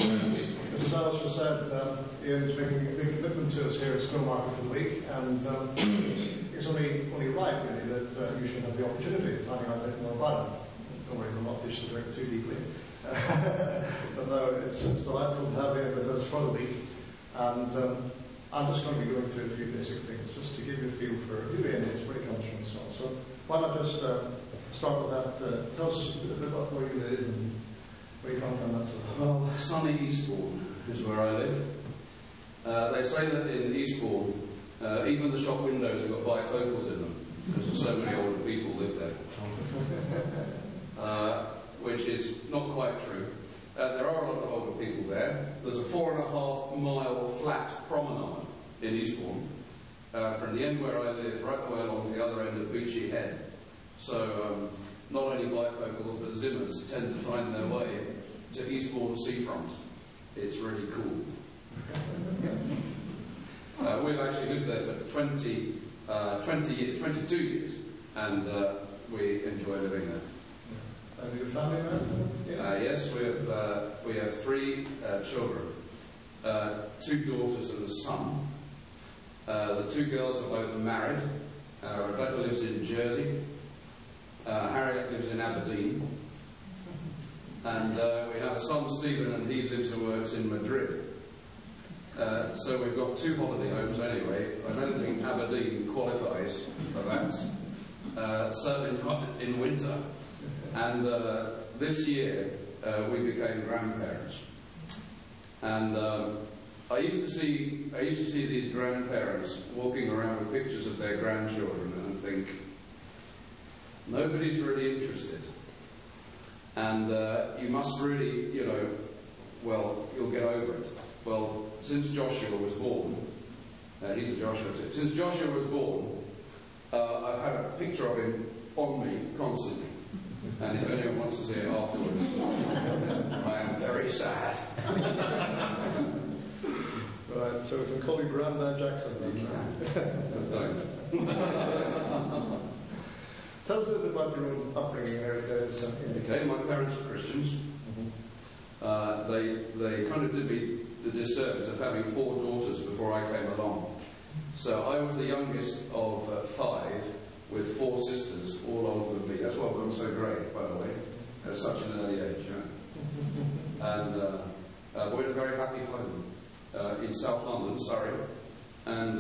As Alice just said, Ian's making a big commitment to us here at Stowmarket for the week, and it's only right, really, that you should have the opportunity of finding out a bit more about him. Don't worry, we'll not dish the drink too deeply. But no, it's delightful to have Ian with us for the week, and I'm just going to be going through a few basic things, just to give you a feel for who Ian is, where he comes from, and so on. So why not just start with that? Tell us a bit about where you live and where you come from, that sort of thing. Well, sunny Eastbourne is where I live. They say that in Eastbourne, even the shop windows have got bifocals in them, because so many older people live there. Which is not quite true. There are a lot of older people there. There's a 4.5 mile flat promenade in Eastbourne, from the end where I live right the way along the other end of Beachy Head. So not only bifocals but Zimmers tend to find their way to Eastbourne seafront. It's really cool. We've actually lived there for 22 years, and we enjoy living there. And your family there? Yes, we have 3 children, 2 daughters and a son. The 2 girls are both married. Rebecca lives in Jersey. Harriet lives in Aberdeen. And we have a son, Stephen, and he lives and works in Madrid. So we've got 2 holiday homes anyway. I don't think Aberdeen qualifies for that. Certainly not in winter. And this year we became grandparents. And I used to see these grandparents walking around with pictures of their grandchildren and think, nobody's really interested. And you must really, well, you'll get over it. Well, since Joshua was born, he's a Joshua too. Since Joshua was born, I've had a picture of him on me constantly. And if anyone wants to see it afterwards, I am very sad. Right, so we can call you Grandad Jackson then. Don't. Tell us a little bit about your own upbringing there. Okay, my parents were Christians. They kind of did me the disservice of having 4 daughters before I came along. So I was the youngest of 5 with 4 sisters, all older than me. That's why I'm so great, by the way, at such an early age. And we had a very happy home in South London, Surrey. And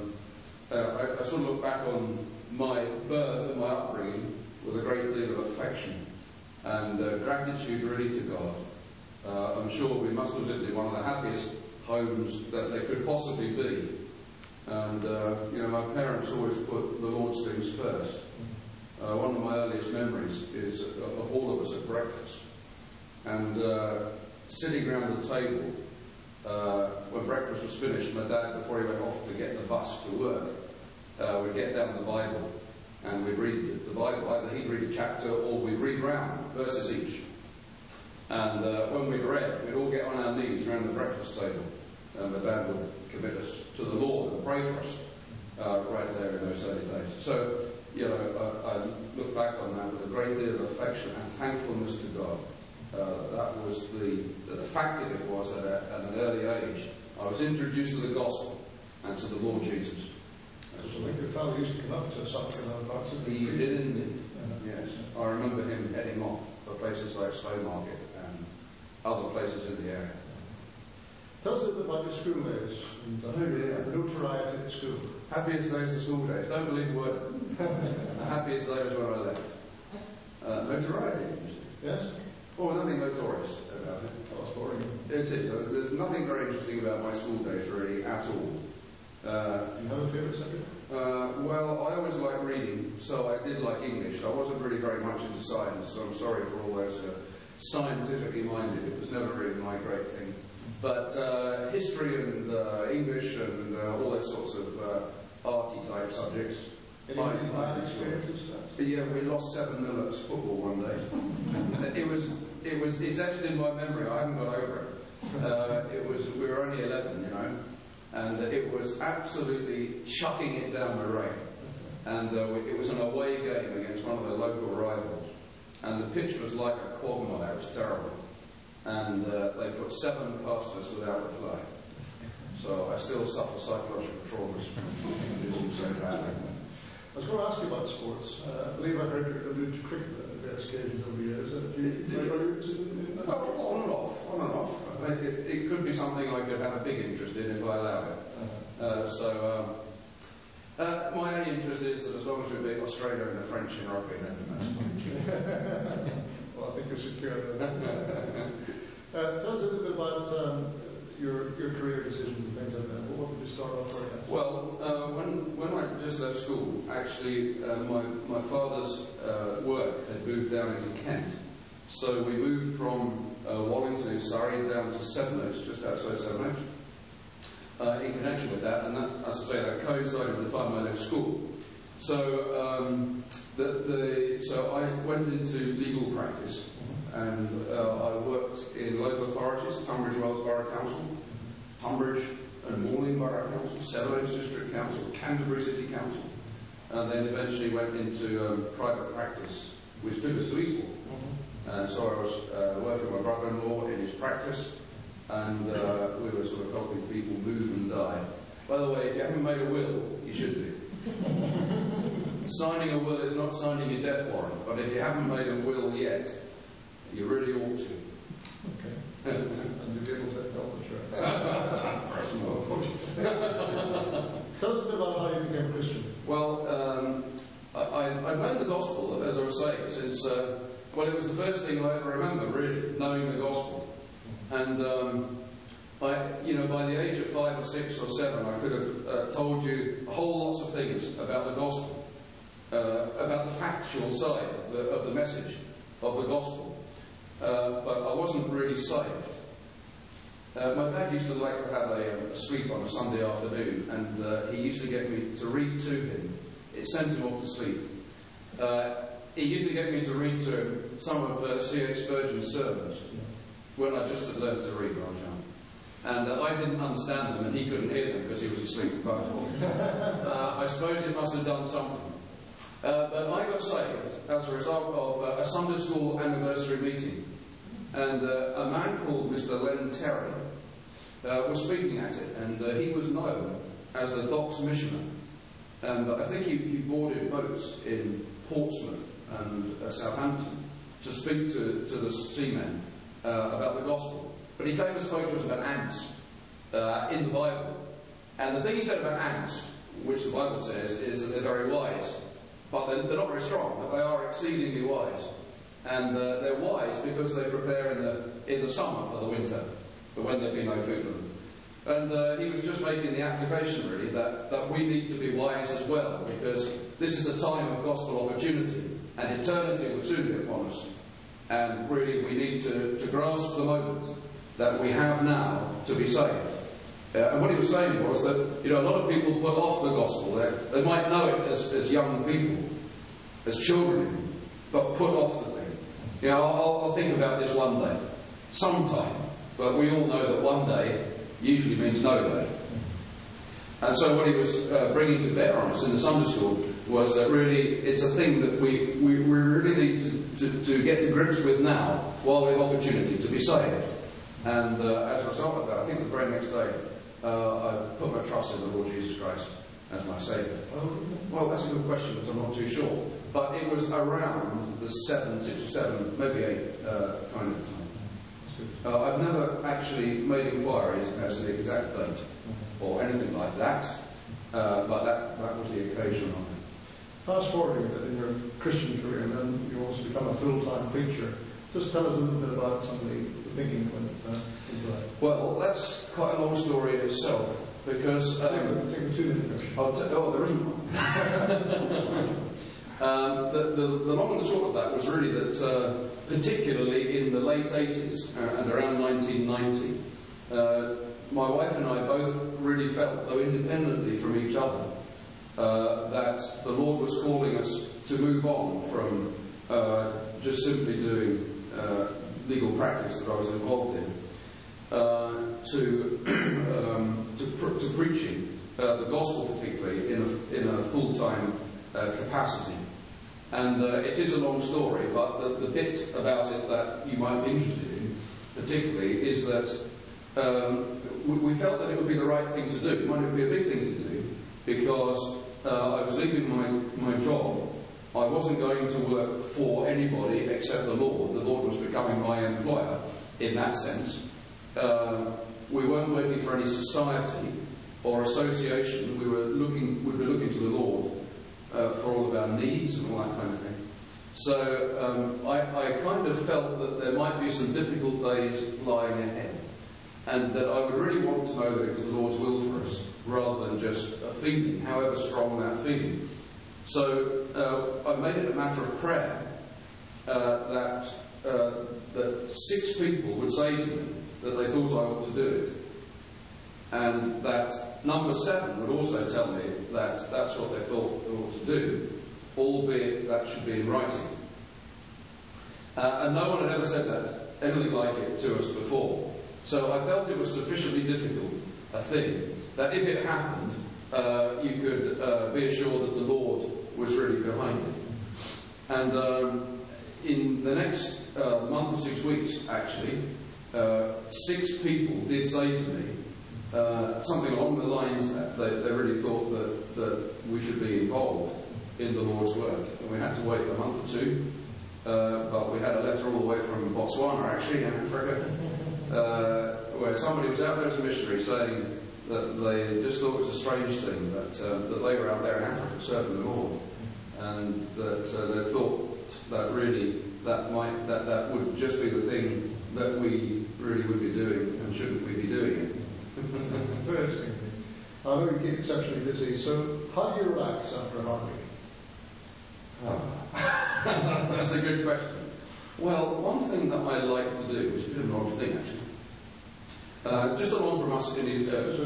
I sort of look back on my birth and my upbringing with a great deal of affection and gratitude really to God. I'm sure we must have lived in one of the happiest homes that there could possibly be. And, my parents always put the Lord's things first. One of my earliest memories is of all of us at breakfast. And sitting around the table, when breakfast was finished, my dad, before he went off to get the bus to work, we'd get down the Bible and we'd read the Bible. Either he'd read a chapter or we'd read round, verses each. And when we'd read, we'd all get on our knees around the breakfast table. And my dad would commit us to the Lord and pray for us right there in those early days. So, I look back on that with a great deal of affection and thankfulness to God. That was the fact that it was at an early age. I was introduced to the gospel and to the Lord Jesus. I think your father used to come up to something in other parts of the He did indeed. Yes. I remember him heading off for places like Stowmarket and other places in the area. Tell us a bit about your school days. Oh dear. The notoriety at school. Happiest days of school days. Don't believe a word. The happiest day was when I left. Notoriety. Yes? Oh, nothing notorious about it. Oh, it's boring. It is. There's nothing very interesting about my school days really at all. Do you have a favourite subject? Well, I always liked reading, so I did like English. I wasn't really very much into science, so I'm sorry for all those scientifically minded. It was never really my great thing. But history and English and all those sorts of arty type subjects. Any bad experiences? Yeah, we lost 7-0 at football one day. It's etched in my memory. I haven't got over it. We were only 11, and it was absolutely chucking it down the rain. And it was an away game against one of the local rivals, and the pitch was like a quagmire. It was terrible. and they put 7 past us without reply. So I still suffer psychological traumas from losing so badly. I was going to ask you about sports. I believe I heard you allude to cricket at various occasions over the years. Are you interested in that? Well, on and off. It could be something I could have a big interest in if I allowed it. My only interest is that as long as we beat Australia and the French in rugby, then that's fine. Well, I think you're secure there. Tell us a little bit about your career decisions and things like that. What did you start off with? Well, when I just left school, actually, my father's work had moved down into Kent. So we moved from Wallington in Surrey down to Sevenoaks, just outside Sevenoaks, in connection with that. And that, as I say, that coincided with the time I left school. So, so I went into legal practice, and I worked in local authorities, Tunbridge Wells Borough Council, Tunbridge and Morley Borough Council, Sevenoaks District Council, Canterbury City Council, and then eventually went into private practice, which took us to Eastbourne. So I was working with my brother-in-law in his practice, and we were sort of helping people move and die. By the way, if you haven't made a will, you should do. Signing a will is not signing a death warrant, but if you haven't made a will yet, you really ought to. Okay. And you're able to help the church. Tell us a bit about how you became a Christian. Well, I've known the gospel, as I was saying, since, well, it was the first thing I ever remember, really, knowing the gospel. And by the age of 5 or 6 or 7, I could have told you a whole lot of things about the gospel, about the factual side of the message of the gospel. But I wasn't really saved. My dad used to like to have a sleep on a Sunday afternoon, and he used to get me to read to him. It sent him off to sleep. He used to get me to read to him some of C.H. Spurgeon's sermons when I just had learned to read when I was young. And I didn't understand them, and he couldn't hear them because he was asleep. But I suppose it must have done something. But I got saved as a result of a Sunday school anniversary meeting. And a man called Mr. Len Terry was speaking at it, and he was known as the Docks Missioner. And I think he boarded boats in Portsmouth and Southampton to speak to the seamen about the gospel. But he came and spoke to us about ants in the Bible. And the thing he said about ants, which the Bible says, is that they're very wise. But they're not very strong, but they are exceedingly wise. And they're wise because they prepare in the summer for the winter, for when there'll be no food for them. And he was just making the application, really, that we need to be wise as well, because this is the time of gospel opportunity, and eternity will soon be upon us. And really, we need to grasp the moment that we have now to be saved. And what he was saying was that, a lot of people put off the gospel. They might know it as young people, as children, but put off the thing. I'll think about this one day, sometime. But we all know that one day usually means no day. And so what he was bringing to bear on us in the Sunday school was that really it's a thing that we really need to get to grips with now, while we have opportunity to be saved. And as a result of that, I think the very next day, I put my trust in the Lord Jesus Christ as my Saviour. Well, that's a good question, but I'm not too sure. But it was around the 6 or 7, maybe 8 kind of time. I've never actually made inquiries as to the exact date or anything like that, but that was the occasion of it. Fast forwarding in your Christian career, and then you also become a full-time preacher. Just tell us a little bit about some of the thinking when into that. Well, that's quite a long story in itself, because... take a 2-minute version. There isn't one. The long and the short of that was really that, particularly in the late 80s and around 1990, my wife and I both really felt, though independently from each other, that the Lord was calling us to move on from just simply doing legal practice that I was involved in to preaching the gospel, particularly in a full-time capacity. And it is a long story, but the bit about it that you might be interested in particularly, is that we felt that it would be the right thing to do. It might not be a big thing to do, because I was leaving my job. I wasn't going to work for anybody except the Lord. The Lord was becoming my employer in that sense. We weren't working for any society or association. We'd be looking to the Lord for all of our needs and all that kind of thing. So I kind of felt that there might be some difficult days lying ahead, and that I would really want to know that it was the Lord's will for us, rather than just a feeling, however strong that feeling. So I made it a matter of prayer that 6 people would say to me that they thought I ought to do it, and that number 7 would also tell me that that's what they thought they ought to do, albeit that should be in writing. And no one had ever said that, anything like it, to us before. So I felt it was sufficiently difficult a thing that if it happened, you could be assured that the Lord was really behind it. And in the next month or 6 weeks, actually, 6 people did say to me something along the lines that they really thought that we should be involved in the Lord's work. And we had to wait a month or 2, but we had a letter all the way from Botswana, actually, in Africa, where somebody was out there as a missionary saying that they just thought it was a strange thing that they were out there in Africa serving the Lord, and that they thought that really that would just be the thing that we really would be doing, and shouldn't we be doing it? Very interesting. I know you keep exceptionally busy, so how do you relax after a hard week? That's a good question. Well, one thing that I like to do, which is a bit of an odd thing actually, just along from us in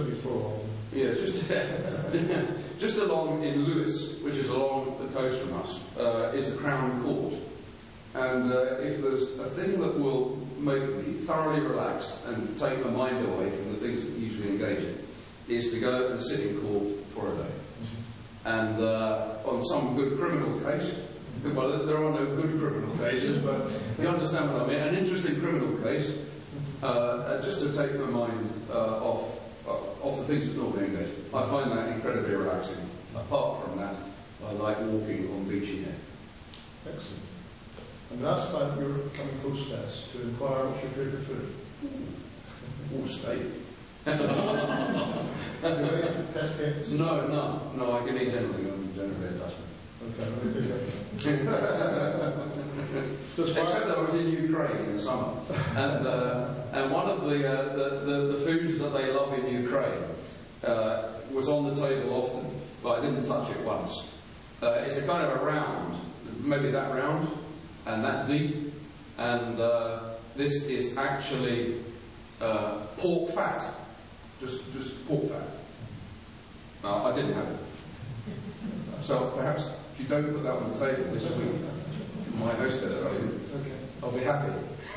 just along in Lewis, which is along the coast from us, is the Crown Court. And if there's a thing that will make me thoroughly relaxed and take my mind away from the things that we usually engage in, is to go and sit in court for a day. And on some good criminal case, well, there are no good criminal cases, but you understand what I mean, an interesting criminal case, just to take my mind off the things that normally engage. I find that incredibly relaxing. Apart from that, I like walking on beachy air. Excellent. I'm going to ask about your coming hostess to inquire what's your favourite food. All steak. No, I can eat anything. I'm generally a Dutchman. Okay, except that I was in Ukraine in the summer, and one of the foods that they love in Ukraine was on the table often, but I didn't touch it once. It's a kind of a round, maybe that round and that deep, and this is actually pork fat, just pork fat. I didn't have it, so perhaps if you don't put that on the table this week, my hostess, I'll be happy.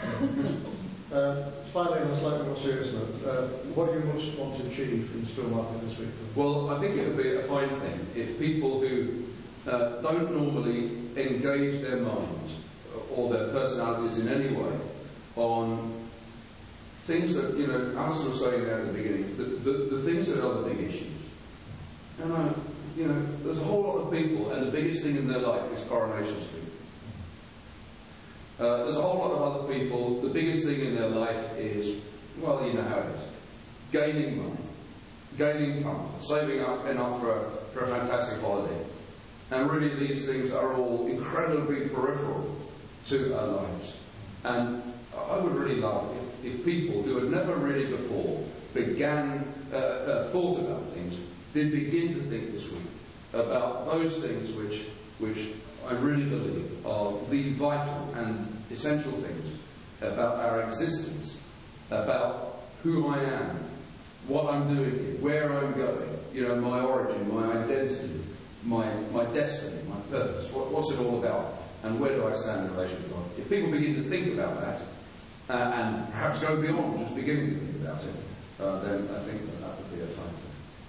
Finally, on a slightly more serious note, what do you most want to achieve in the still market this week? Well, I think it would be a fine thing if people who don't normally engage their minds or their personalities in any way on things that, Alison was saying there at the beginning, the things that are the big issues. And there's a whole lot of people, and the biggest thing in their life is Coronation Street. There's a whole lot of other people, the biggest thing in their life is, well, you know how it is, gaining money, gaining comfort, saving up enough for a fantastic holiday. And really these things are all incredibly peripheral to our lives. And I would really love if people who had never really before thought about things, did begin to think this week about those things which I really believe are the vital and essential things about our existence, about who I am, what I'm doing here, where I'm going, my origin, my identity, my destiny, my purpose, what's it all about, and where do I stand in relation to God. If people begin to think about that, and perhaps go beyond just beginning to think about it, then I think that would be a fine thing.